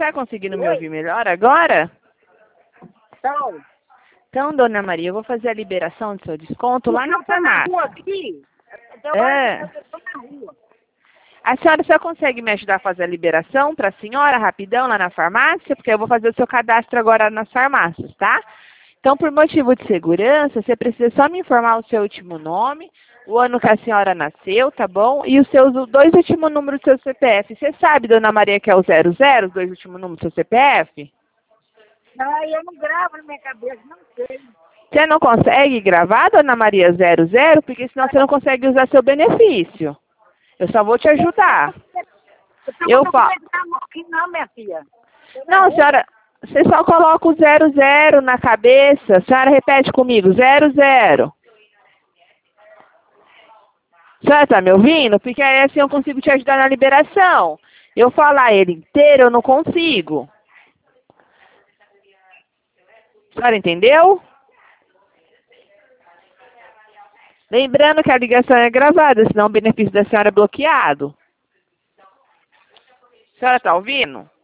está conseguindo me ouvir melhor agora? Então, dona Maria, eu vou fazer a liberação do seu desconto lá na farmácia. A senhora só consegue me ajudar a fazer a liberação para a senhora, rapidão, lá na farmácia? Porque eu vou fazer o seu cadastro agora nas farmácias, tá? Então, por motivo de segurança, você precisa só me informar o seu último nome, o ano que a senhora nasceu, tá bom? E os seus dois últimos números do seu CPF. Você sabe, dona Maria, que é o 00, os dois últimos números do seu CPF? Não, eu não gravo na minha cabeça, não sei. Você não consegue gravar, dona Maria, 00? Porque senão você não consegue usar seu benefício. Eu só vou te ajudar. Eu falo. Não, minha filha. Não, senhora, você só coloca o 00 na cabeça. A senhora repete comigo, 00. A senhora tá me ouvindo? Porque aí assim eu consigo te ajudar na liberação. Eu falar ele inteiro, eu não consigo. A senhora entendeu? Lembrando que a ligação é gravada, senão o benefício da senhora é bloqueado. A senhora tá ouvindo?